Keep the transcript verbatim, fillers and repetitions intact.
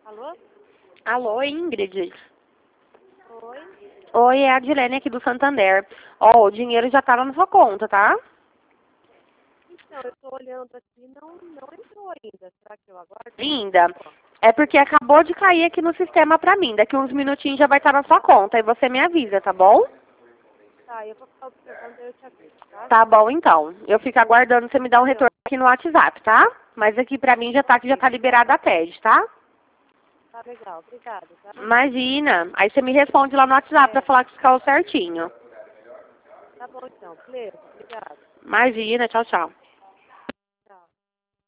Alô? Alô, Ingrid. Oi? Oi, é a Adilene aqui do Santander. Ó, o dinheiro já tá na sua conta, tá? Então, eu tô olhando aqui e não, não entrou ainda. Será que eu aguardo? Ainda. É porque acabou de cair aqui no sistema pra mim. Daqui uns minutinhos já vai estar na sua conta. Aí você me avisa, tá bom? Tá, eu vou ficar observando e eu te aviso, tá? Tá bom, então. Eu fico aguardando você me dar um Não, retorno aqui no WhatsApp, tá? Mas aqui pra mim já tá que já tá liberada a T E D, tá? tá legal. Obrigada, tá? Imagina. Aí você me responde lá no WhatsApp pra É, falar que ficou certinho. tá bom então. Beleza, obrigada. Imagina. Tchau, tchau.